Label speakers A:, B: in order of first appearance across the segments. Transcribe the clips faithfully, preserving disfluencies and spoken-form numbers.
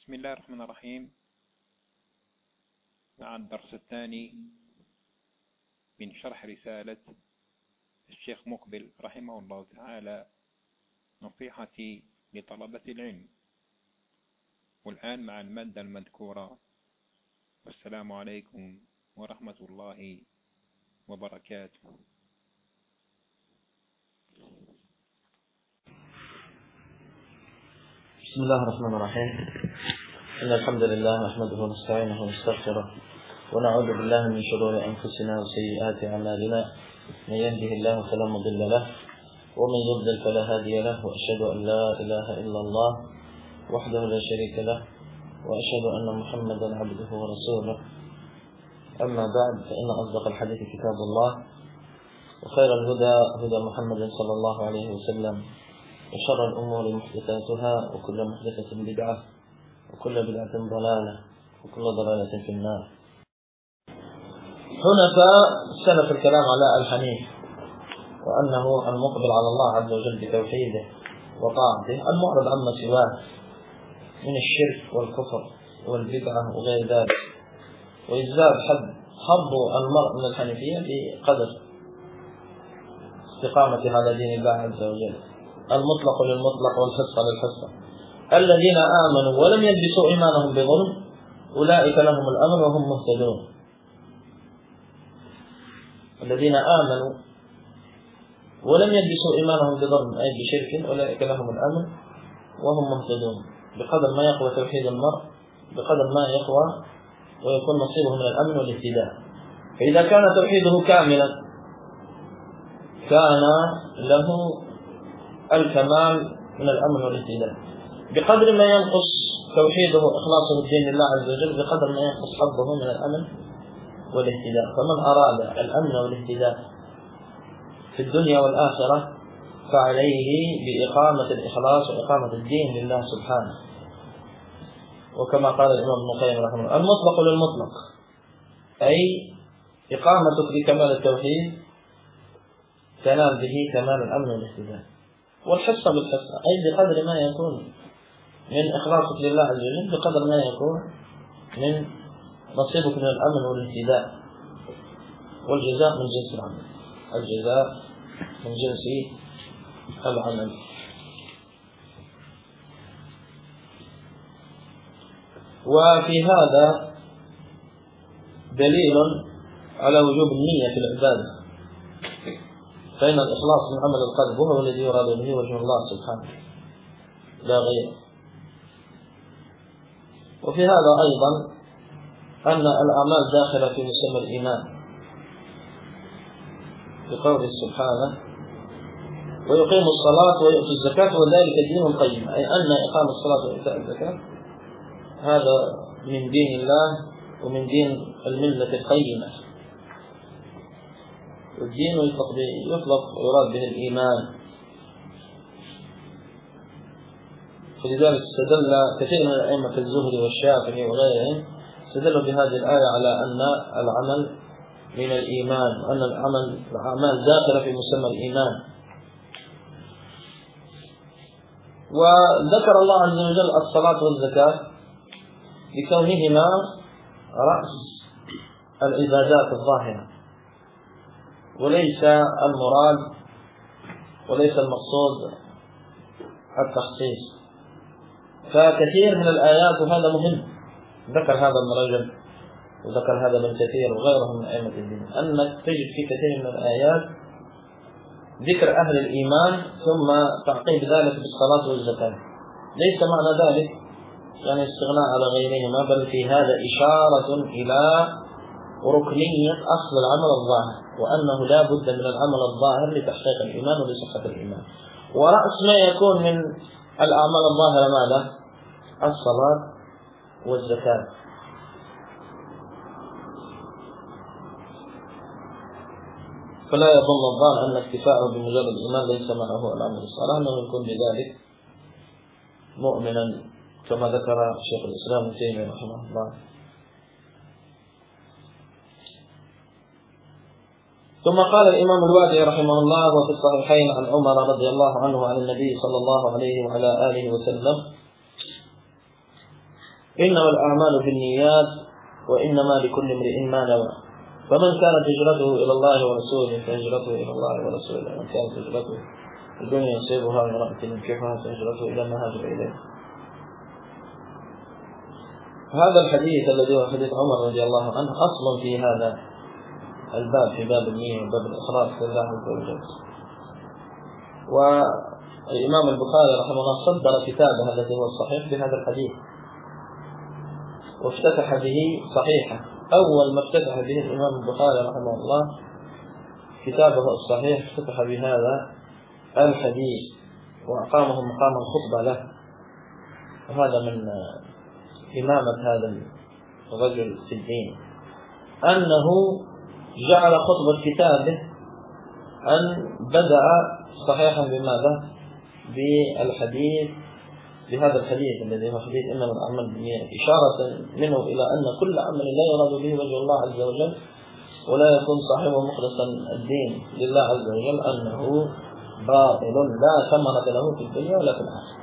A: بسم الله الرحمن الرحيم. مع الدرس الثاني من شرح رسالة الشيخ مقبل رحمه الله تعالى نصيحتي لطلبة العلم، والآن مع المادة المذكورة. والسلام عليكم ورحمة الله وبركاته.
B: بسم الله الرحمن الرحيم. إن الحمد لله نحمده ونستعينه ونستغفره ونعوذ بالله من شرور أنفسنا وسيئات أعمالنا، من يهده الله فلا مضل له ومن يضلل فلا هادي له، وأشهد أن لا إله إلا الله وحده لا شريك له، وأشهد أن محمدا عبده ورسوله. أما بعد، فإن أصدق الحديث كتاب الله، وخير الهدى هدى محمد صلى الله عليه وسلم، وشر الأمور محدثاتها، وكل محدثة بدعة، وكل بدعة ضلالة، وكل ضلالة في النار. حنفاء سلف الكلام على الحنيف، وأنه المقبل على الله عز وجل بتوحيده وطاعته، المعرض عما سواه من الشرك والكفر والبدعة وغير ذلك. ويزداد حد حظ المرء من الحنيفية بقدر استقامته على دين الله عز وجل. المطلق للمطلق والحصة للحصة. الذين آمنوا ولم يلبسوا إيمانهم بظلم أولئك لهم الأمن وهم مهتدون. الذين آمنوا ولم يلبسوا إيمانهم بظلم أي بشرك أولئك لهم الأمن وهم مهتدون. بقدر ما يقوى توحيد المرء بقدر ما يقوى ويكون نصيبه من الأمن والاهتداء. فإذا كان توحيده كاملا كان له الكمال من الأمن والاهتداء. بقدر ما ينقص توحيده إخلاصه الدين لله عز وجل بقدر ما ينقص حظه من الأمن والاهتداء. فمن أراد الأمن والاهتداء في الدنيا والآخرة فعليه بإقامة الإخلاص وإقامة الدين لله سبحانه. وكما قال الإمام ابن القيم رحمه الله: المطلق للمطلق، أي إقامتك بكمال التوحيد تنال به كمال الأمن والاهتداء. والحصة بالحصة، أي بقدر ما يكون من إخلاصك لله عز وجل بقدر ما يكون من نصيبك من الأمن والاهتداء. والجزاء من جنس العمل، الجزاء من جنس العمل. وفي هذا دليل على وجوب النية في العبادة، فإن الإخلاص من عمل القلب وهو الذي يراد به وجه الله سبحانه لا غيره. وفي هذا أيضا أن الأعمال داخلة في مسمى الإيمان، بقوله سبحانه: ويقيم الصلاة ويؤتي الزكاة وذلك دين القيم، أي أن إقام الصلاة وإيتاء الزكاة هذا من دين الله ومن دين الملة القيمة. والدين يطلق ويراد به الإيمان. فلذلك استدل كثير من الأئمة كالزهري والشافعي وغيرهم استدلوا بهذه الآية على أن العمل من الإيمان، وأن العمل الأعمال داخلة في مسمى الإيمان. وذكر الله عز وجل الصلاة والزكاة لكونهما رأس العبادات الظاهرة، وليس المراد وليس المقصود التخصيص. فكثير من الآيات، وهذا مهم، ذكر هذا ابن رجب وذكر هذا ابن كثير وغيرهم من أئمة الدين، أنك تجد في كثير من الآيات ذكر أهل الإيمان ثم تعقيب ذلك بالصلاة والزكاة. ليس معنى ذلك يعني استغناء على غيرهما، بل في هذا إشارة إلى ركنية أصل العمل الظاهر، وأنه لا بد من العمل الظاهر لتحقيق الإيمان ولصحة الإيمان. ورأس ما يكون من الأعمال الظاهرة ماذا؟ الصلاة والزكاة. فلا يظن الظان أن اكتفاءه بمجرد الإيمان ليس معه العمل الصالح، أنه يكون بذلك مؤمنا كما ذكر شيخ الإسلام ابن تيمية رحمه الله. ثم قال الإمام الوادعي رحمه الله: وفي الصحيحين عن عمر رضي الله عنه عن النبي صلى الله عليه وعلى آله وسلم إنما الأعمال بالنيات وإنما لكل امرئ ما نوى، فمن كانت هجرته إلى الله ورسوله فهجرته إلى الله ورسوله، ومن كانت هجرته الدنيا يصيبها وامرأة ينكحها فهجرته إلى ما هاجر إليه. هذا الحديث الذي هو حديث عمر رضي الله عنه أصل في هذا الباب، في باب النية وباب الإخلاص لله عز وجل. والإمام البخاري رحمه الله صدر كتابه الذي هو الصحيح بهذا الحديث، وافتتح به صحيحة. أول ما افتتح به الإمام البخاري رحمه الله كتابه الصحيح افتتح بهذا الحديث، وأقامه مقام الخطبة له. وهذا من إمامة هذا الرجل في الدين، أنه جعل خطبة كتابه أن بدأ صحيحا بماذا؟ بالحديث، بهذا الحديث الذي هو حديث إنما الأعمال بالنيات، إشارة منه إلى أن كل عمل لا يراد به وجه الله عز وجل ولا يكون صاحبه مخلصا الدين لله عز وجل أنه باطل لا ثمرة له في الدنيا ولا في الآخرة.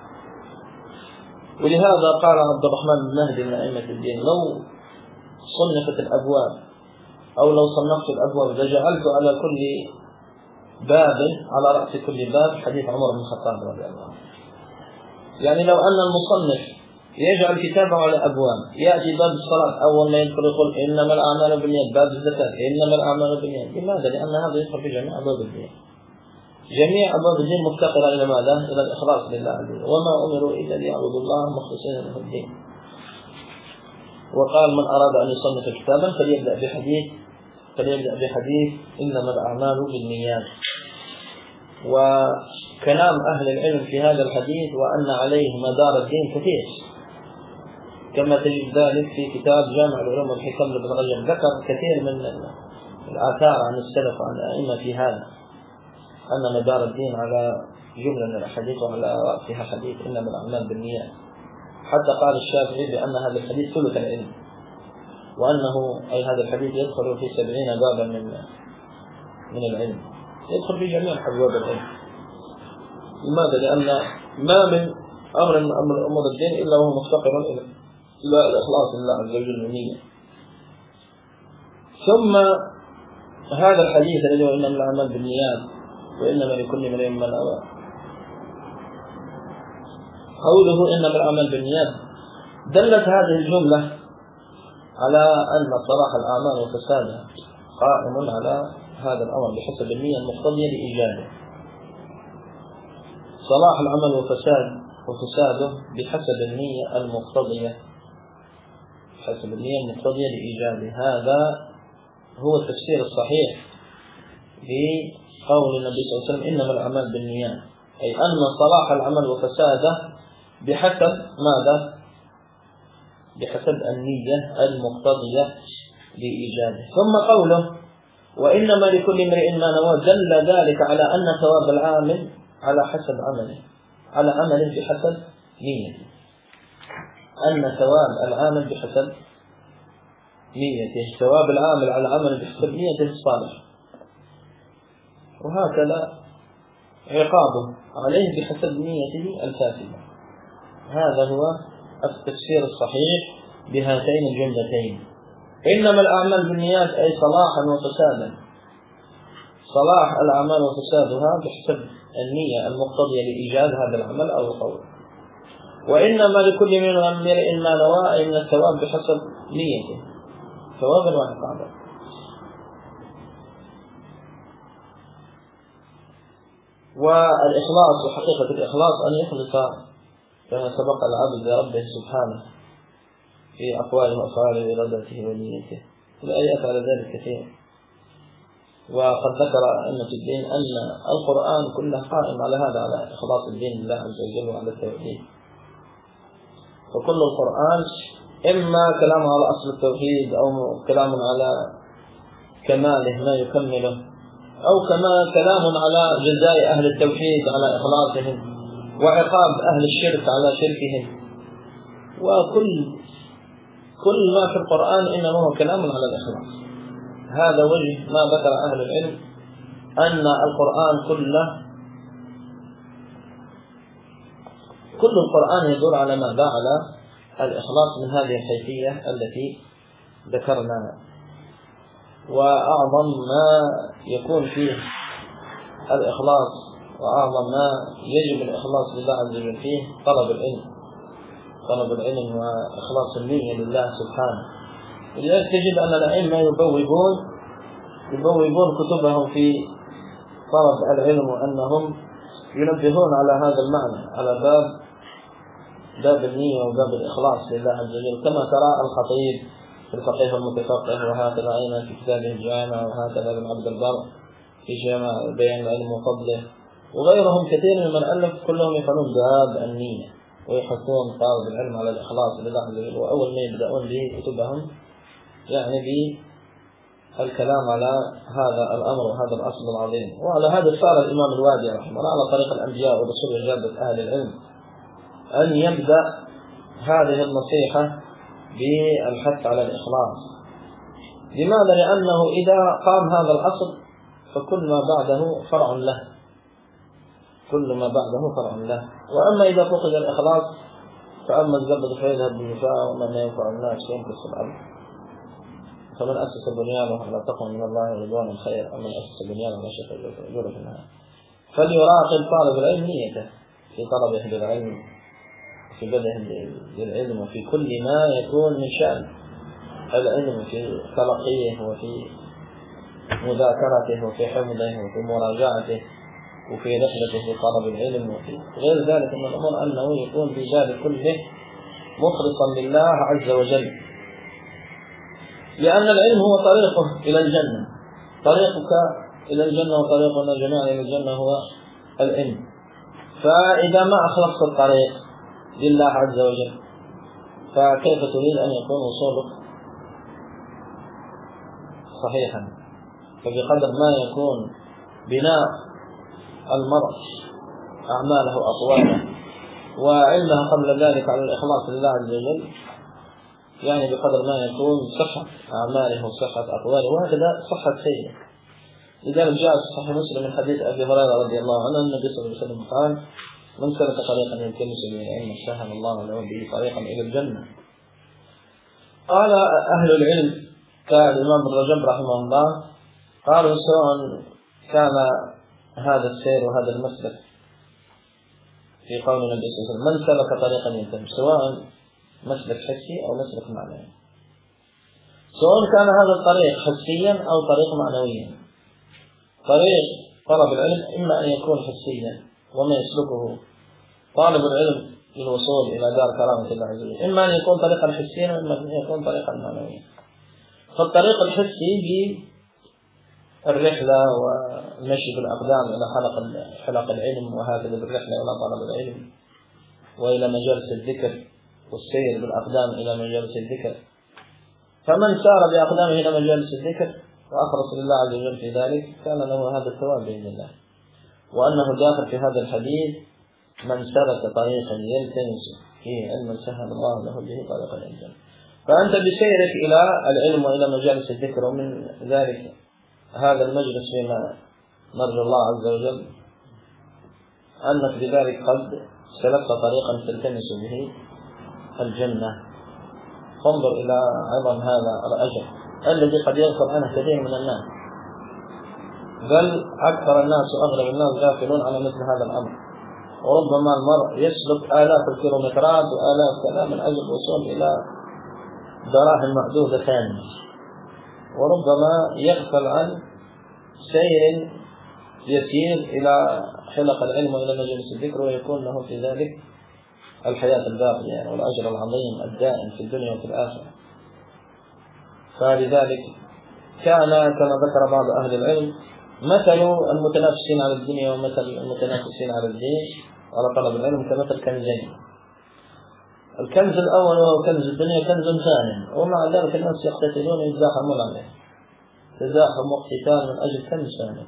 B: ولهذا قال عبد الرحمن بن مهدي من أئمة الدين: لو صنفت الأبواب أو لو صنفت الأبواب لجعلت على كل باب على رأس كل باب حديث عمر بن الخطاب رضي الله عنه. يعني لو أن المصنف يجعل كتابه على أبواب، يأتي باب الصلاة أول ما يدخل يقول إنما الأعمال بالنيات، باب الزكاة إنما الأعمال بالنيات. لماذا؟ لأن هذا يدخل في جميع أبواب الدين. جميع أبواب الدين مفتقرة إلى ماذا؟ إلى الإخلاص لله عز وجل، وما أمروا إلا ليعبدوا الله مخلصين له الدين. وقال: من أراد أن يصنف كتابا فليبدأ بحديث فليبدأ بحديث إنما الأعمال بالنيات. وكلام أهل العلم في هذا الحديث وأن عليه مدار الدين كثير، كما تجد ذلك في كتاب جامع العلوم والحكم لابن رجب، ذكر كثير من الآثار عن السلف وعن الأئمة في هذا، أن مدار الدين على جملة من الأحاديث وعلى رأسها حديث إنما الأعمال بالنيات. حتى قال الشافعي بأن هذا الحديث ثلث العلم، وأنه أي هذا الحديث يدخل في سبعين بابا من من العلم، يدخل في جميع أبواب العلم. لماذا؟ لأن ما من أمر من أمر أمور الدين إلا وهو مفتقر إلى الإخلاص لله عز وجل والنية. ثم هذا الحديث الذي هو إنما الأعمال بالنيات وإنما لكل امرئ ما نوى، قوله إنما الأعمال بالنيات دلت هذه الجملة على أن صلاح الأعمال وفسادها قائم على هذا الأمر بحسب النية المقتضية لإيجاده. صلاح العمل وفساد وفساده بحسب النية المقتضية بحسب النية المقتضية لإيجاده. هذا هو التفسير الصحيح لقول النبي صلى الله عليه وسلم إنما الأعمال بالنيات، أي أن صلاح العمل وفساده بحسب ماذا؟ بحسب النية المقتضية لإيجاده. ثم قوله وإنما لكل امرئ ما نوى دل ذلك على أن ثواب العامل على حسب عمله، على عمل بحسب نيته، أن ثواب العامل بحسب نيته، ثواب العامل على عمل بحسب نيته الصالح، وهكذا عقابه عليه بحسب نيته الفاسدة. هذا هو التفسير الصحيح بهاتين الجملتين: إنما الأعمال بالنيات أي صلاحا وفسادا، صلاح الأعمال وفسادها بحسب النية المقتضية لإيجاد هذا العمل أو القول. وإنما لكل امرئ ما نوى إن الثواب بحسب نيته، ثواب وعقابا. والإخلاص وحقيقة الإخلاص أن يخلص كما سبق العبد لربه سبحانه في أقواله وأفعاله وإرادته ونيته. الآيات على ذلك كثير، وقد ذكر أئمة الدين أن القرآن كله قائم على هذا، على إخلاص الدين لله عز وجل وعلى التوحيد. فكل القرآن إما كلام على أصل التوحيد أو كلام على كماله ما يكمله، أو كما كلام على جزاء أهل التوحيد على إخلاصهم وعقاب أهل الشرك على شركهم. وكل كل ما في القرآن إنما هو كلام على الإخلاص. هذا وجه ما ذكر أهل العلم أن القرآن كله كل القرآن يدور على ماذا؟ على الإخلاص من هذه الحيثية التي ذكرنا. وأعظم ما يكون فيه الإخلاص وأعظم ما يجب الإخلاص لله عز وجل فيه طلب العلم، طلب العلم وإخلاص النية لله سبحانه. ولذلك تجد أن الأئمة يبوبون يبوبون كتبهم في طلب العلم، وأنهم ينبهون على هذا المعنى، على باب باب النية وباب الإخلاص لله عز وجل، كما ترى الخطيب في الفقيه المتفقه، وهكذا أيضا في كتابه الجامع، وهكذا ابن عبد البر في جامع بيان العلم وفضله، وغيرهم كثير من ألف كلهم يفعلون باب النية ويحثون طالب العلم على الإخلاص لله عز وجل. وأول ما يبدأون به كتبهم يعني بالكلام على هذا الأمر وهذا الأصل العظيم. وعلى هذا صار الإمام الوادي رحمه الله على طريق الأنبياء ورسول إجابة أهل العلم أن يبدأ هذه النصيحة بالحث على الإخلاص. لماذا؟ لأنه إذا قام هذا الأصل فكل ما بعده فرع له، كل ما بعده فرع له. وأما إذا فقد الإخلاص فأما الزبد فيذهب بالجفاء، وما لا ينفع الناس ينقص الأرض. فمن أسس بنيانه على تقوى من الله رضوان الخير، أما من أسس بنيانه على شفا جرف النهار. فليراقب طالب العلم نيته في طلبه للعلم، في بدءه للعلم، وفي كل ما يكون من شأن العلم، في تلقيه وفي مذاكرته وفي حفظه وفي مراجعته وفي رحلته في طلب العلم وفي غير ذلك من الأمور، أنه يكون في ذلك كله مخلصا لله عز وجل. لأن العلم هو طريقه إلى الجنة، طريقك إلى الجنة وطريقنا جميعا إلى الجنة هو العلم. فإذا ما أخلصت الطريق لله عز وجل فكيف تريد أن يكون وصولك صحيحا؟ فبقدر ما يكون بناء المرء أعماله أطواله وعلمها قبل ذلك على الإخلاص لله عز وجل، يعني بقدر ما يكون صحة أعماله وصحة أقواله، وهكذا صحة سيره. لذلك جاء في صحيح مسلم من حديث أبي هريرة رضي الله عنه النبي صلى الله عليه وسلم قال: من سلك طريقا يلتمس به العلم سهل الله له به طريقا إلى الجنة. قال أهل العلم كالإمام ابن رجب رحمه الله قالوا: سواء كان هذا السير وهذا المسلك في قول النبي صلى الله عليه وسلم من سلك طريقا يلتمس، سواء مسلك حسي أو مسلك معنوي، سواء كان هذا الطريق حسيا أو طريق معنويا. طريق طلب العلم إما أن يكون حسيا وما يسلكه طالب العلم للوصول إلى دار كرامة الله عز وجل، إما أن يكون طريقا حسيا وإما أن يكون طريقا معنويا. فالطريق الحسي بالرحلة والمشي بالأقدام إلى حلق حلق العلم، وهكذا بالرحلة إلى طلب العلم وإلى مجالس الذكر، والسير بالأقدام إلى مجالس الذكر. فمن سار بأقدامه إلى مجالس الذكر وأخلص لله عز وجل في ذلك كان له هذا الثواب بإذن الله. وأنه داخل في هذا الحديث: من سلك طريقا يلتمس فيه علما سهل الله له به طريقا إلى الجنة. فأنت بسيرك إلى العلم وإلى مجالس الذكر ومن ذلك هذا المجلس فيما نرجو الله عز وجل أنك بذلك قد سلكت طريقا تلتمس به الجنة. فانظر إلى عظم هذا الأجر الذي قد يغفل عنه كثير من الناس، بل أكثر الناس وأغلب الناس غافلون على مثل هذا الأمر. وربما المرء يسلك آلاف الكيلومترات وآلاف كذا من أجل الوصول إلى دراهم معدودة ثانية، وربما يغفل عن سير يسير إلى حلق العلم وإلى مجلس الذكر، ويكون له في ذلك الحياة الباقية والأجر العظيم الدائم في الدنيا وفي الآخرة. فلذلك كان كما ذكر بعض أهل العلم مثل المتنافسين على الدنيا ومثل المتنافسين على الدين على طلب العلم كمثل كنزين. الكنز الأول وهو كنز الدنيا كنز ثاني، ومع ذلك الناس يقتتلون ويتزاحمون عليه تزاحم واقتتال من أجل كنز ثاني،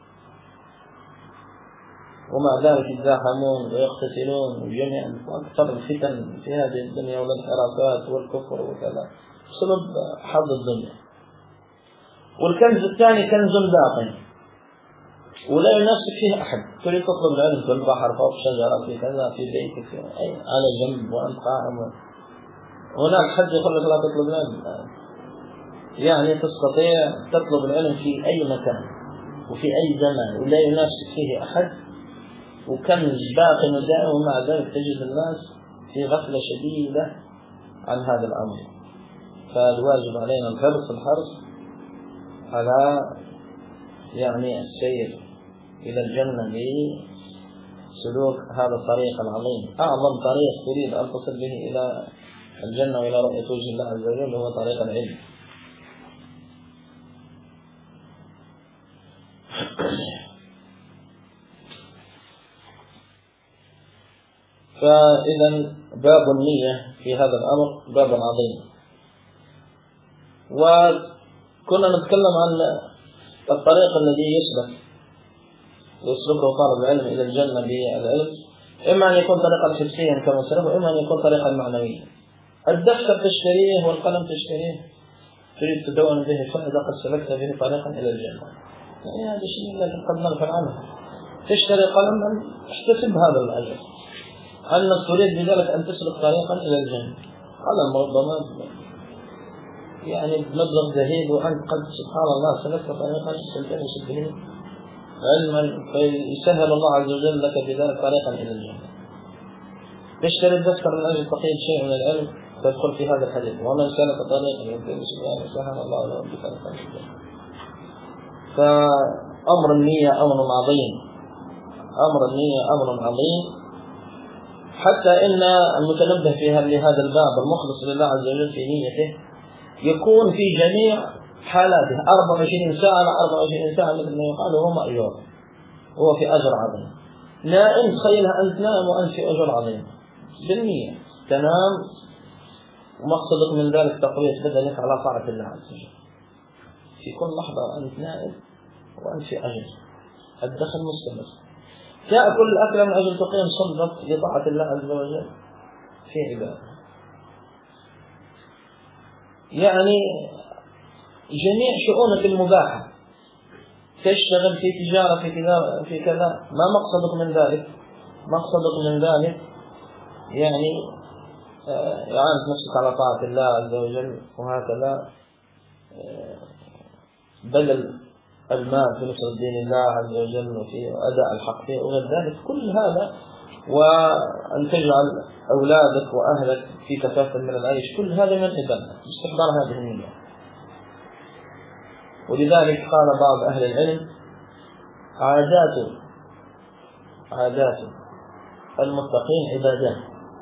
B: ومع ذلك يتزاحمون ويقتتلون وجميعا وأكثر الفتن في هذه الدنيا والانحرافات والكفر وكذا بسبب حظ الدنيا. والكنز الثاني كنز باقي ولا ينافسك فيه أحد، تريد تطلب العلم في البحر فوق شجرة في كذا في بيتك أي على جنب وأنت قائم هناك حد يقول لك لا تطلب العلم، يعني تستطيع تطلب العلم في أي مكان وفي أي زمان ولا ينافسك فيه أحد، وكنز باق ودائم، ومع ذلك تجد الناس في غفلة شديدة عن هذا الأمر. فالواجب علينا الحرص الحرص على يعني السير إلى الجنة بسلوك هذا الطريق العظيم. أعظم طريق تريد أن تصل به إلى الجنة وإلى رؤية وجه الله عز وجل هو طريق العلم. فإذا باب النية في هذا الأمر باب عظيم. وكنا نتكلم عن الطريق الذي يسلك يسلكه طالب العلم إلى الجنة بالعلم، إما أن يكون طريقا حسيا كما سلف، وإما أن يكون طريقا معنويا. الدفتر تشتريه والقلم تشتريه تريد تدون به فائدة قد سلكت به طريقا إلى الجنة، يعني هذا شيء لكن قد نغفل عنه. تشتري قلما احتسب هذا الأجر، أنك تريد بذلك أن تسلك طريقا إلى الجنة على المرضمات يعني بمبلغ زهيد، وأنت قد سبحان الله سلكت طريقا تلتمس به علما فيسهل الله عز وجل لك بذلك طريقا إلى الجنة. تشتري الدفتر من أجل تقييد شيء من العلم تدخل في هذا الحديث، ومن سلك طريقا يلتمس به سهل الله له بطريقا إلى الجنة. فأمر النية أمر عظيم، أمر النية أمر عظيم، حتى إن المتنبه في لهذا الباب المخلص لله عز وجل في نيته يكون في جميع حالاته أربعة وعشرين ساعة على أربعة وعشرين ساعة مثل ما يقال، وهو مأجور، هو في أجر عظيم. نائم تخيلها أنت نائم وأنت في أجر عظيم بالنية، تنام ومقصدك من ذلك تقوية بدنك على طاعة الله عز وجل في كل لحظة، أنت نائم وأنت في أجر، الدخل مستمر. تأكل الأكل من أجل تقيم صلبك لطاعة الله عز وجل في عبادة، يعني جميع شؤونك المباحة، تشتغل في تجارة في كذا في كذا، ما مقصدك من ذلك؟ مقصدك من ذلك يعني إعانة نفسك على طاعة الله عز وجل، وهكذا بذل المال في نصرة دين الله عز وجل وفي أداء الحق فيه وغير ذلك، كل هذا، وأن تجعل أولادك وأهلك في كفافة من العيش، كل هذا من عبادة باستحضار هذه النية. ولذلك قال بعض أهل العلم عادات عادات المتقين عبادات،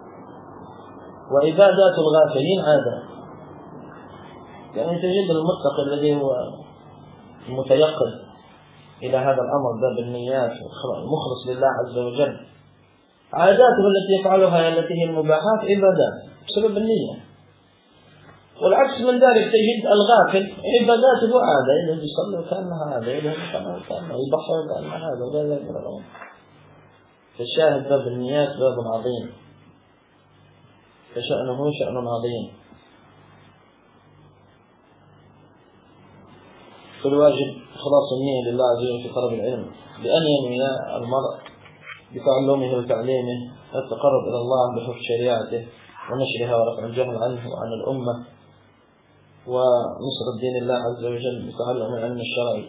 B: وعبادات الغافلين عادات. يعني تجد المتقي الذي هو المتيقظ إلى هذا الأمر باب النيات المخلص لله عز وجل، عاداته التي يفعلها التي هي المباحات عبادات بسبب النية. والعكس من ذلك تجد الغافل عباداته عادة، إذا يصلي كأنها عادة، إذا كأنها يبحر كأنها هذا ولا ذلك الأمر. فالشاهد باب النيات باب عظيم، فشأنه شأن عظيم. فالواجب إخلاص النية لله عز وجل في طلب العلم، بأن ينوي المرء بتعلمه وتعليمه التقرب إلى الله بحفظ شريعته ونشرها ورفع الجهل عنه وعن الأمة، ونصرة دين الله عز وجل بتعلم العلم الشرعي،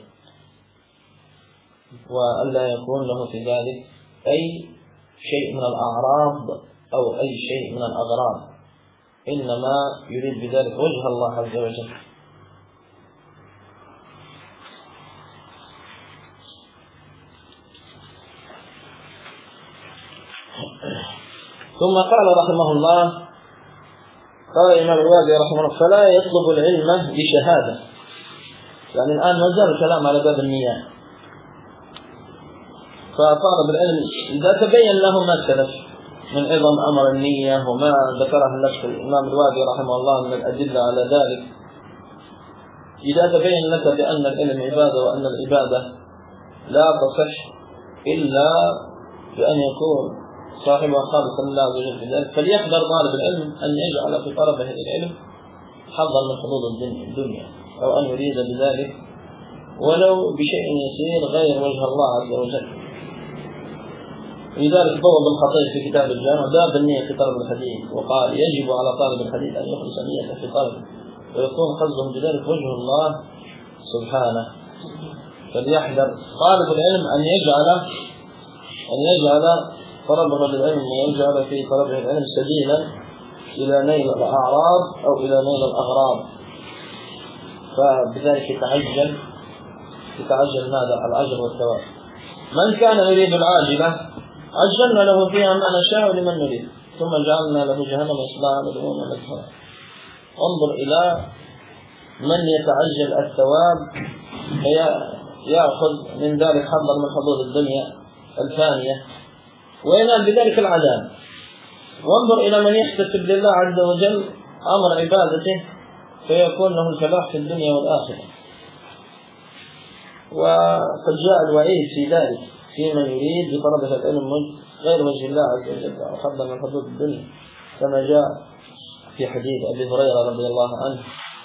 B: وألا يكون له في ذلك أي شيء من الأعراض أو أي شيء من الأغراض، إنما يريد بذلك وجه الله عز وجل. ثم قال رحمه الله، قال الإمام الوادي رحمه الله: فلا يطلب العلم بشهادة. يعني الآن ما زال الكلام على باب النيات. فطالب العلم إذا تبين له ما سلف من عظم أمر النية وما ذكره لك الإمام الوادي رحمه الله من الأدلة على ذلك، إذا تبين لك بأن العلم عبادة وأن العبادة لا تصح إلا بأن يكون صاحبها خالصا لله عز وجل في ذلك، فليحذر طالب العلم أن يجعل في طلبه العلم حظا من حظوظ الدنيا، أو أن يريد بذلك ولو بشيء يسير غير وجه الله عز وجل. لذلك بوب الخطيب في كتاب الجامع باب النية في طلب الحديث، وقال يجب على طالب الحديث أن يخلص نيته في طلبه ويكون قصده بذلك وجه الله سبحانه. فليحذر طالب العلم أن يجعل أن يجعل طلبه للعلم ويجعل في طلبه العلم سبيلا إلى نيل الأعراض أو إلى نيل الأغراض، فبذلك يتعجل يتعجل ماذا؟ الأجر والثواب. من كان يريد العاجلة عجلنا له فيها ما نشاء لمن نريد ثم جعلنا له جهنم يصلاها مذموما مدحورا. انظر إلى من يتعجل الثواب فيأخذ من ذلك حظا من حظوظ الدنيا الفانية وينال بذلك العذاب، وانظر إلى من يحتسب لله عز وجل أمر عبادته فيكون له الفلاح في الدنيا والآخرة. وقد جاء الوعيد في ذلك في من يريد بطلبة العلم غير وجه الله عز وجل وحظا من حظوظ الدنيا، كما جاء في حديث أبي هريرة رضي الله عنه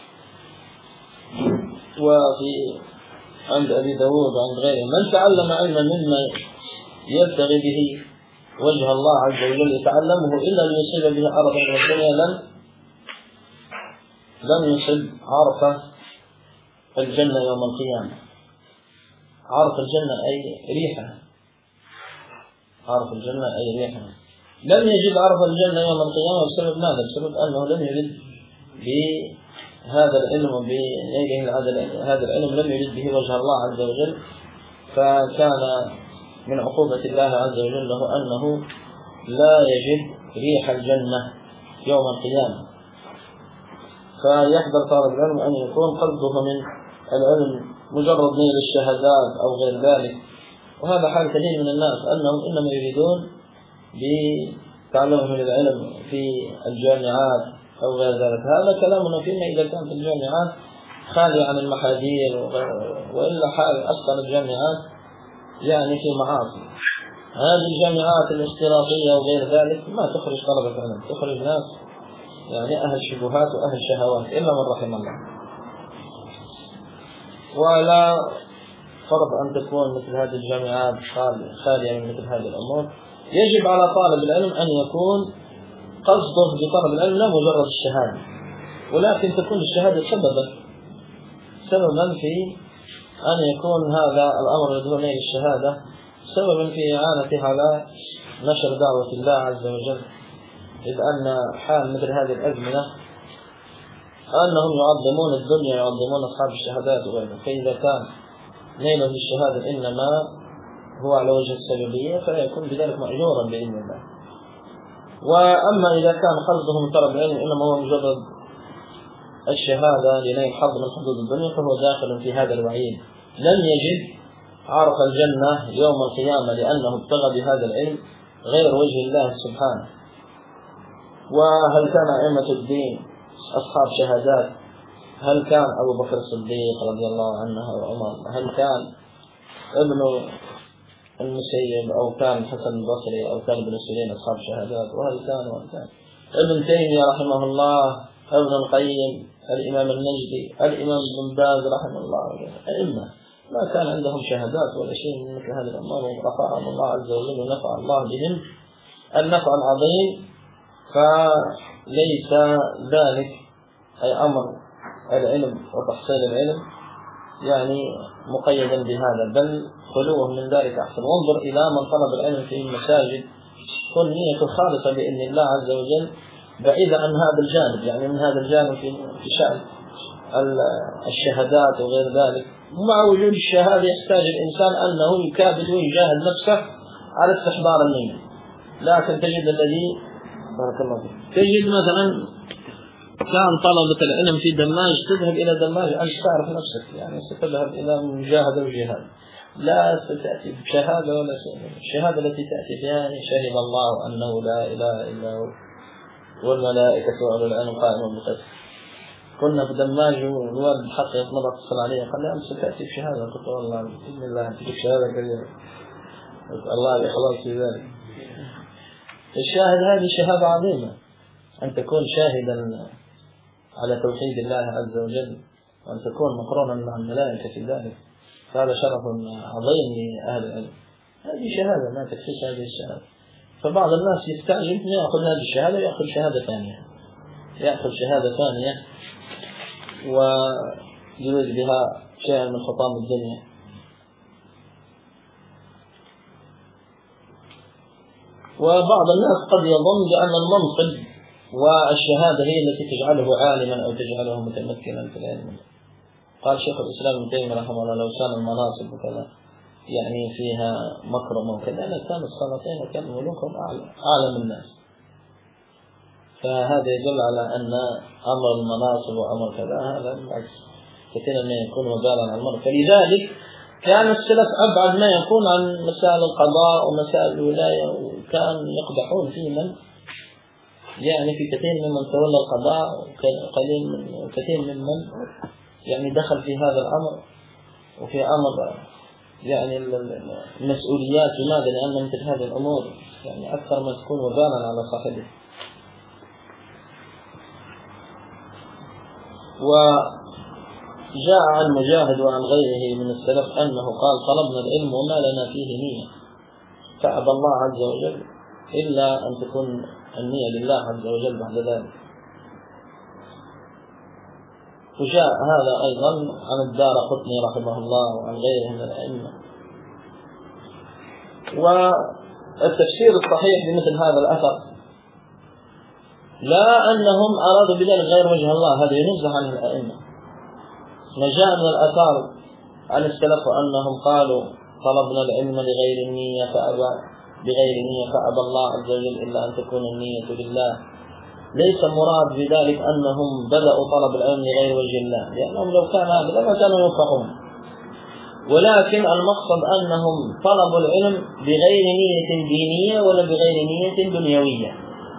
B: وفي عند أبي داود وعند غيره: من تعلم علما مما يبتغي به وجه الله عز وجل يتعلمه إلا ليصيب به عرضا من الدنيا لن لم يصب عرف الجنة يوم القيامة. عرف الجنة أي ريحها، عرف الجنة أي ريحها. لم يجد عرف الجنة يوم القيامة بسبب ماذا؟ بسبب أنه لم يرد بهذا العلم وبنيله هذا العلم لم يرد به وجه الله عز وجل، فكان من عقوبة الله عز وجل له أنه لا يجد ريح الجنة يوم القيامة. فيحذر طالب العلم أن يكون قصده من العلم مجرد نيل الشهادات أو غير ذلك، وهذا حال كثير من الناس أنهم إنما يريدون بتعلمهم للعلم في الجامعات أو غير ذلك. هذا كلامنا فيما إذا كانت الجامعات خالية عن المحاذير، وإلا حال أكثر الجامعات يعني في معاصي. هذه الجامعات الاختلاطية وغير ذلك ما تخرج طلبة علم، تخرج ناس يعني أهل شبهات وأهل شهوات إلا من رحم الله. ولا فرض أن تكون مثل هذه الجامعات خالية من مثل هذه الأمور. يجب على طالب العلم أن يكون قصده بطلب العلم لا مجرد الشهادة، ولكن تكون الشهادة سببا سببا في أن يكون هذا الأمر الذي هو نيل الشهادة سببا في إعانته على نشر دعوة الله عز وجل، إذ أن حال مثل هذه الأزمنة أنهم يعظمون الدنيا يعظمون أصحاب الشهادات وغيرها، فإذا كان نيله للشهادة إنما هو على وجه السببية فلا يكون بذلك مأجورا بإذن الله. وأما إذا كان قصده من طلب العلم إنما هو مجرد الشهادة لنيل حظ من حظوظ الدنيا فهو داخل في هذا الوعيد. لن يجد عرف الجنة يوم القيامة لأنه ابتغى بهذا العلم غير وجه الله سبحانه. وهل كان أئمة الدين أصحاب شهادات؟ هل كان أبو بكر الصديق رضي الله عنه أو عمر؟ هل كان ابن المسيب أو كان الحسن البصري أو كان ابن سيرين أصحاب شهادات؟ وهل كان وهل كان ابن تيمية رحمه الله، ابن القيم، الإمام النجدي، الإمام ابن باز رحمه الله، أئمة ما كان عندهم شهادات ولا شيء من مثل هذه الأمور، ورفعهم الله عز وجل ونفع الله بهم النفع العظيم. فليس ذلك أي أمر العلم وتحصيل العلم يعني مقيدا بهذا، بل خلوه من ذلك أحسن. وانظر إلى من طلب العلم في المساجد كل نية خالصة بإذن الله عز وجل بعيدا عن هذا الجانب، يعني من هذا الجانب في شأن الشهادات وغير ذلك. ومع وجود الشهادة يحتاج الإنسان أنه يكابد ويجاهد نفسه على استحضار النية. لكن تجد الذي بارك الله فيك تجد مثلا كان طلبة العلم في دماج تذهب إلى دماج أنت تعرف نفسك يعني ستذهب إلى مجاهدة وجهاد، لا ستأتي بشهادة ولا شيء. الشهادة التي تأتي فيها شهد الله أنه لا إله إلا هو والملائكة وأولو العلم قائما بالقسط. كنا في دماج والوالد الحق يطلب اتصل عليه قال لي أمس ستأتي بشهادة، قلت والله بإذن الله تجيب شهادة كبيرة، الله الإخلاص في ذلك. الشاهد هذه شهادة عظيمة أن تكون شاهدا على توحيد الله عز وجل وأن تكون مقرونا مع الملائكة في ذلك، هذا شرف عظيم لأهل العلم. هذه شهادة ما تكفيش هذه الشهادة. فبعض الناس يستعجل يأخذ هذه الشهادة ويأخذ شهادة ثانية، يأخذ شهادة ثانية ويريد بها شيئا من خطام الدنيا. وبعض الناس قد يظن بأن المنصب والشهادة هي التي تجعله عالما أو تجعله متمكنا في العلم. قال شيخ الإسلام ابن تيمية رحمه الله: لو كان المناصب وكذا يعني فيها مكرمة وكذا لكان السلاطين وكان ملوكهم أعلم الناس. فهذا يدل على أن أمر المناصب وأمر كذا هذا بالعكس كثيرا ما يكون وبالا على المرء. فلذلك كان السلف أبعد ما يكون عن مسائل القضاء ومسائل الولاية، وكان يقدحون في من يعني في كثير ممن تولى القضاء وقليل من وكثير ممن يعني دخل في هذا الأمر وفي أمر يعني المسؤوليات. لماذا؟ لأن مثل هذه الأمور يعني أكثر ما تكون وبالا على صاحبه. وجاء عن مجاهد وعن غيره من السلف أنه قال: طلبنا العلم وما لنا فيه نية، فأبى الله عز وجل إلا أن تكون النية لله عز وجل بعد ذلك. وجاء هذا أيضا عن الدارقطني رحمه الله وعن غيره من الأئمة. والتفسير الصحيح بمثل هذا الأثر لا أنهم أرادوا بذلك غير وجه الله، هذا ينزه عن الأئمة. ما جاء من الآثار عن السلف أنهم قالوا: طلبنا العلم لغير النية فأبى بغير نية فأبى الله عز وجل إلا أن تكون النية لله. ليس مراد بذلك أنهم بدأوا طلب العلم لغير وجه الله، لأنهم لو كان هذا ما كانوا ينفقون، ولكن المقصد أنهم طلبوا العلم بغير نية دينية ولا بغير نية دنيوية،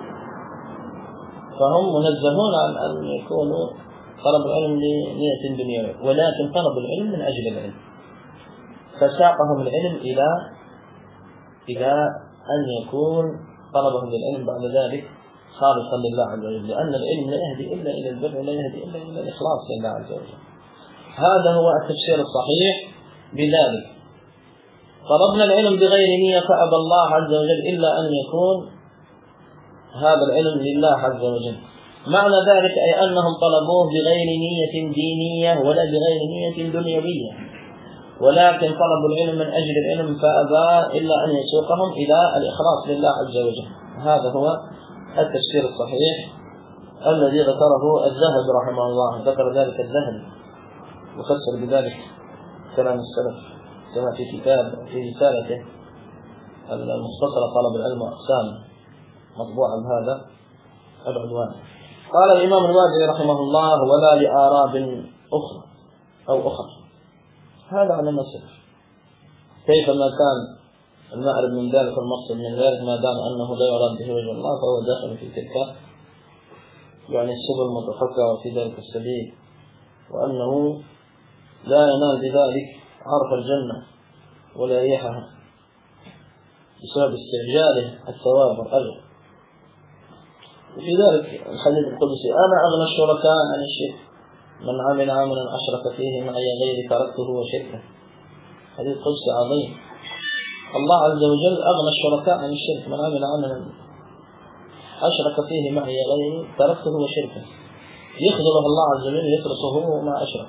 B: فهم منزهون عن أن يكونوا طلب العلم لنية دنيوية، ولكن طلبوا العلم من أجل العلم. فساقهم العلم إلى إلى أن يكون طلبهم للعلم بعد ذلك خالصا لله عز وجل، لأن العلم لا يهدي إلا إلى البر ولا يهدي إلا إلى الإخلاص لله عز وجل. هذا هو التفسير الصحيح بذلك: طلبنا العلم بغير نية فأبى الله عز وجل إلا أن يكون هذا العلم لله عز وجل. معنى ذلك أي أنهم طلبوه بغير نية دينية ولا بغير نية دنيوية، ولكن طلبوا العلم من أجل العلم فأبى إلا أن يسوقهم إلى الإخلاص لله عز وجل. هذا هو التفسير الصحيح الذي ذكره الذهبي رحمه الله، ذكر ذلك الذهبي وفسر بذلك كلام السلف كما في كتاب في رسالته المختصرة طلب العلم وأقسامه مطبوعا بهذا العنوان. قال الإمام الوازعي رحمه الله: ولا لآراب أخرى أو أخرى. هذا عن النصر كيفما كان المعرب من ذلك المقصد من ذلك، ما دام أنه لا يراد به وجه الله فهو داخل في تلك يعني السبل المتفقة وفي ذلك السبيل، وأنه لا ينال بذلك عرف الجنة ولا ريحها بسبب استعجاله الثواب والأجر. وفي ذلك الحديث القدسي: أنا أغنى الشركاء عن الشرك، من عمل عملا أشرك فيه معي غيري تركته وشركه. حديث قدسي عظيم. الله عز وجل أغنى الشركاء عن الشرك، من عمل عملا أشرك فيه معي غيري تركته وشركه. يخذله الله عز وجل يتركه ما أشرك.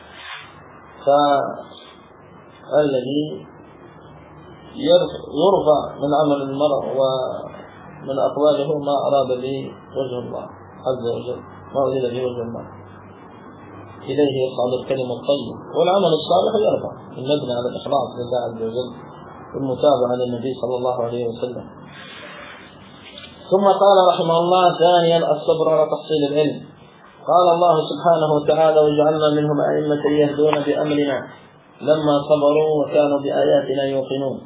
B: فالذي يرفع من عمل المرء ومن أقواله ما أراد به وجه الله عز وجل، ما أريد به وجه الله، إليه يصعد الكلم الطيب، والعمل الصالح يرفع المبني على الإخلاص لله عز وجل والمتابعة للنبي صلى الله عليه وسلم. ثم قال رحمه الله: ثانيا الصبر على تحصيل العلم. قال الله سبحانه وتعالى: وجعلنا منهم أئمة يهدون بأمرنا لما صبروا وكانوا بآياتنا يوقنون.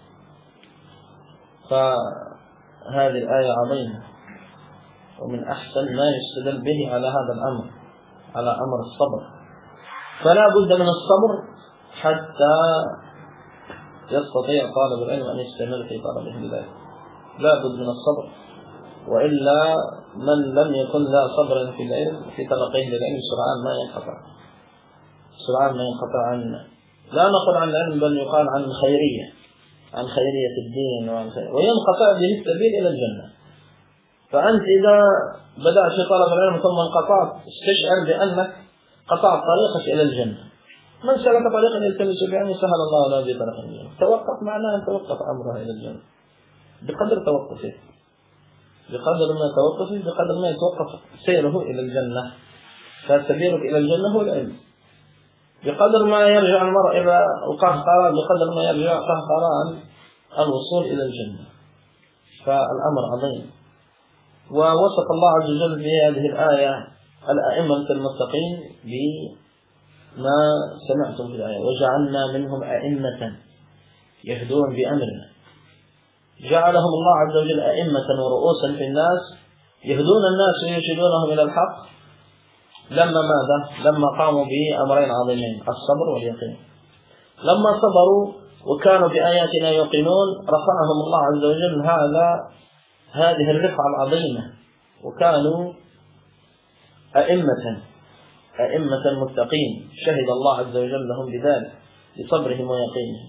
B: فهذه الآية عظيمة ومن أحسن ما يستدل به على هذا الأمر، على أمر الصبر. فلا بد من الصبر حتى يستطيع طالب العلم أن يستمر في طلبه بذلك. لا بد من الصبر، وإلا من لم يكن ذا صبر في العلم في تلقيه للعلم سرعان ما ينقطع سرعان ما ينقطع عن لا نقول عن العلم بل يقال عن الخيرية، عن خيرية الدين وعن خير وينقطع به السبيل إلى الجنة. فأنت إذا بدأت في طلب العلم ثم انقطعت استشعر بأنك قطعت طريقك إلى الجنة. من سلك طريقا يلتمس به علما سهل الله له به طريقا إلى الجنة. توقف معناه أن توقف أمره إلى الجنة بقدر توقفه، بقدر ما توقفه بقدر ما يتوقف سيره إلى الجنة. فسبيلك إلى الجنة هو العلم. بقدر ما يرجع المرء إلى القهقرة بقدر ما يرجع قهقرة عن الوصول إلى الجنة. فالأمر عظيم. ووصف الله عز وجل في هذه الآية الأئمة المتقين بما سمعتم في الآية وجعلنا منهم أئمة يهدون بأمرنا. جعلهم الله عز وجل أئمة ورؤوسا في الناس يهدون الناس ويرشدونهم إلى الحق. لما ماذا؟ لما قاموا بأمرين عظيمين الصبر واليقين. لما صبروا وكانوا بآياتنا يوقنون رفعهم الله عز وجل هذا هذه الرفعة العظيمة وكانوا أئمة أئمة متقين شهد الله عز وجل لهم بذلك بصبرهم ويقينهم.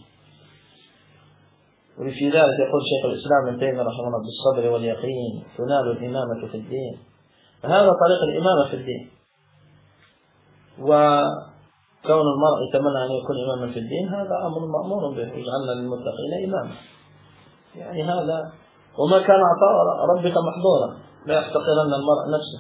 B: وفي ذلك يقول شيخ الإسلام ابن تيمية رحمه الله بالصبر واليقين تنال الإمامة في الدين. هذا طريق الإمامة في الدين. وكون المرء يتمنى أن يكون إماما في الدين هذا أمر مأمور به وجعلنا للمتقين إماما. يعني هذا وما كان عطاء ربك محظورا لا يحتقرن المرء نفسه.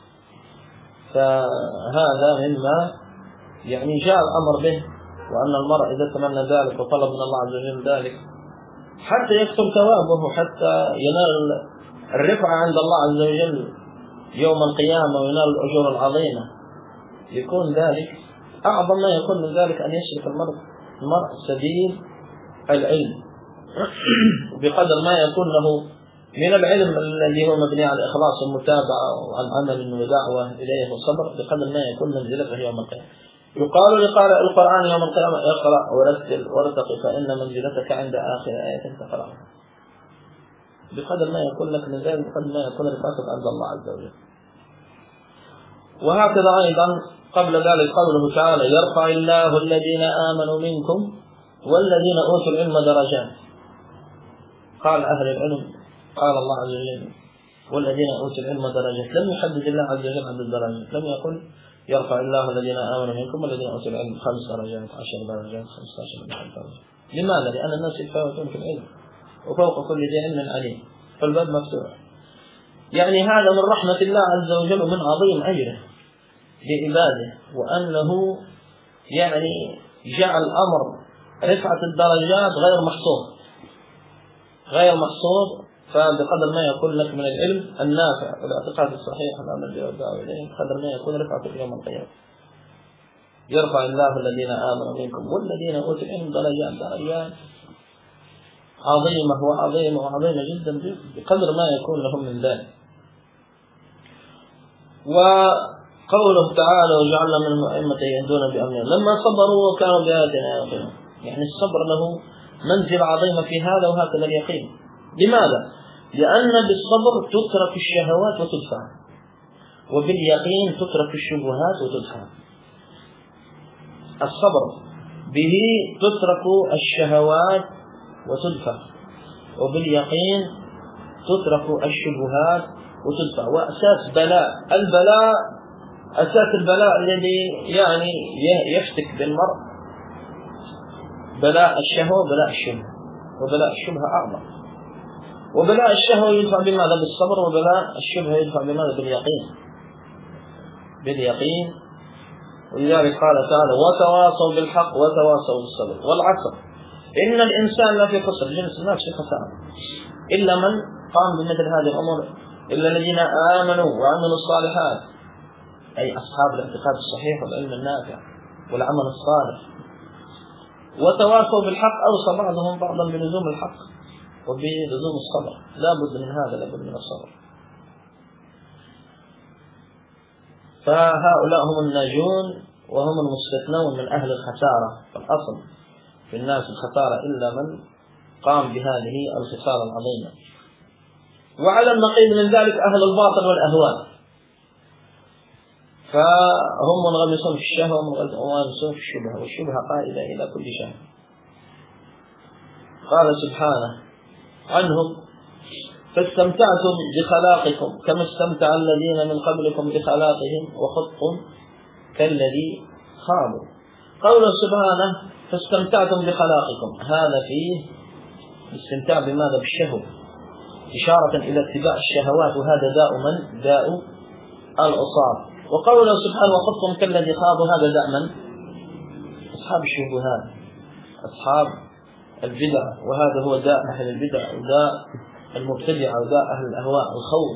B: فهذا مما يعني جاء الأمر به وأن المرء إذا تمنى ذلك وطلب من الله عز وجل ذلك حتى يكتب ثوابه وحتى ينال الرفعة عند الله عز وجل يوم القيامة وينال الأجور العظيمة يكون ذلك أعظم ما يكون من ذلك أن يشرك المرء المرء سبيل العلم بقدر ما يكون له من العلم الذي هو مبني على الإخلاص والمتابعة وعن عمل ودعوة إليه وصبر بقدر ما يكون منزلته يوم القيامة. يقال لقارئ القرآن يوم القيامة اقرأ ورتل وارتقي فإن منزلتك عند آخر آية تقرأها. بقدر ما يكون لك من ذلك بقدر ما يكون رفعتك عند الله عز وجل. وهكذا أيضا قبل ذلك قوله تعالى يرفع الله الذين آمنوا منكم والذين أوتوا العلم درجات. قال أهل العلم قال الله عز وجل والذين أوتوا العلم درجات. لم يحدد الله عز وجل عند الدرجات. لم يقل يرفع الله الذين آمنوا منكم والذين أوتوا العلم خمس درجات عشر درجات خمسة عشر درجات. لماذا؟ لأن الناس يتفاوتون في العلم وفوق كل ذي علم عليم فالباب مفتوح. يعني هذا من رحمة الله عز وجل ومن عظيم أجره لعباده وأنه يعني جعل الأمر رفعة الدرجات غير محصور غير محصور. فبقدر ما يكون لك من العلم النافع والاعتقاد الصحيح الذي يدعو إليه بقدر ما يكون رفعة يوم القيامة. يرفع الله الذين آمنوا منكم والذين أوتوا العلم درجات درجات عظيمة وعظيمة وعظيمة جدا بقدر ما يكون لهم من ذلك. وقوله تعالى وجعلنا منهم أئمة يهدون بأمرنا لما صبروا وكانوا بآياتنا يوقنون. يعني الصبر له منزل عظيمة في هذا وهكذا اليقين. لماذا؟ لأن بالصبر تترك الشهوات وتدفع وباليقين تترك الشبهات وتدفع. الصبر به تترك الشهوات وتدفع وباليقين تترك الشبهات وتدفع. وأساس بلاء البلاء أساس البلاء الذي يعني يفتك بالمرء بلاء الشهوة وبلاء الشبهة. وبلاء الشبهة أعظم. وبلاء الشهوة يدفع بماذا؟ بالصبر. وبلاء الشبهة يدفع بماذا؟ باليقين باليقين. ولذلك قال تعالى وتواصوا بالحق وتواصوا بالصبر والعصر إن الإنسان لا في خسر. جنس الناس في خسارة إلا من قام بمثل هذه الأمور إلا الذين آمنوا وعملوا الصالحات أي أصحاب الاعتقاد الصحيح والعلم النافع والعمل الصالح. وتواصوا بالحق أوصى بعضهم بعضا بلزوم الحق وبلزوم الصبر. لا بد من هذا لا بد من الصبر. فهؤلاء هم الناجون وهم المستثنون من أهل الخسارة. فالأصل في الناس الخسارة إلا من قام بهذه الخسارة العظيمة. وعلى النقيض من ذلك أهل الباطل والأهواء فهم منغمسون في الشهوة ومنغمسون في الشبهة والشبهة قائدة إلى كل شهوة. قال سبحانه عنهم: فاستمتعتم بخلاقكم كما استمتع الذين من قبلكم بخلاقهم وخضتم كالذي خاضوا. قوله سبحانه: فاستمتعتم بخلاقكم، هذا فيه الاستمتاع بماذا؟ بالشهوة، إشارة إلى اتباع الشهوات، وهذا داء من؟ داء العصاة. وقوله سبحانه: وخضتم كالذي خاضوا، هذا داء من؟ أصحاب الشبهات، أصحاب البدع، وهذا هو داء أهل البدع وداء المبتدع وداء أهل الأهواء، الخوض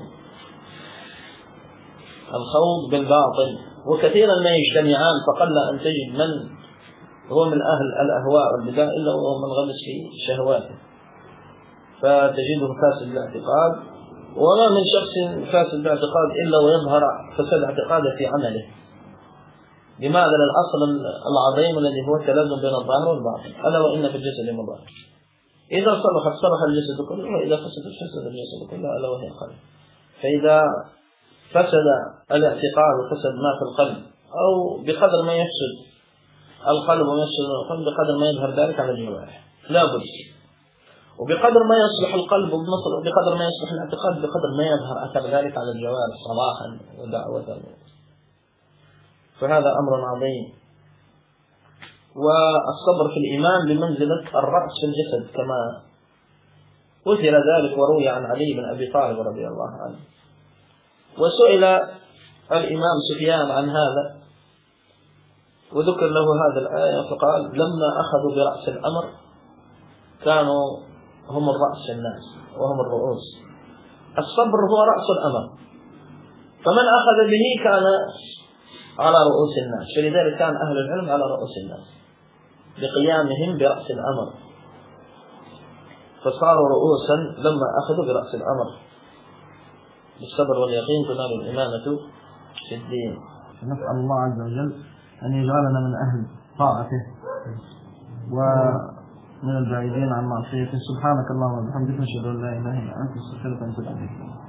B: الخوض بالباطل. وكثيرا ما يجتمعان، فقل أن تجد من هو من أهل الأهواء والبدع إلا وهو من غمس في شهواته، فتجده فاسد الاعتقاد. وما من شخص فاسد الاعتقاد إلا ويظهر فساد اعتقاده في عمله. لماذا؟ للأصل العظيم الذي هو التلازم بين الظاهر والباطن، ألا وإن في الجسد مضغة إذا صلحت صلح الجسد كله، وإذا فسدت فسد الجسد كله، ألا وهي القلب. فإذا فسد الاعتقاد وفسد ما في القلب، أو بقدر ما يفسد القلب ويفسد القلب بقدر ما يظهر ذلك على الجوارح لا بد. وبقدر ما يصلح القلب بقدر ما يصلح الاعتقاد بقدر ما يظهر أثر ذلك على الجوارح صلاحا ودعوة. فهذا أمر عظيم. والصبر في الإيمان بمنزلة الرأس في الجسد، كما أثر ذلك وروي عن علي بن أبي طالب رضي الله عنه. وسئل الإمام سفيان عن هذا وذكر له هذه الآية، فقال: لما أخذوا برأس الأمر كانوا هم الرأس الناس وهم الرؤوس. الصبر هو رأس الأمر، فمن أخذ به كان على رؤوس الناس، فلذلك كان أهل العلم على رؤوس الناس بقيامهم برأس الأمر، فصاروا رؤوسا لما أخذوا برأس الأمر. بالصبر واليقين تنال الإمامة في الدين.
C: نسأل الله عز وجل أن يجعلنا من أهل طاعته ومن البعيدين عن معصيته. سبحانك اللهم وبحمدك، نشهد أن لا إله إلا أنت، نستغفرك ونتوب إليك.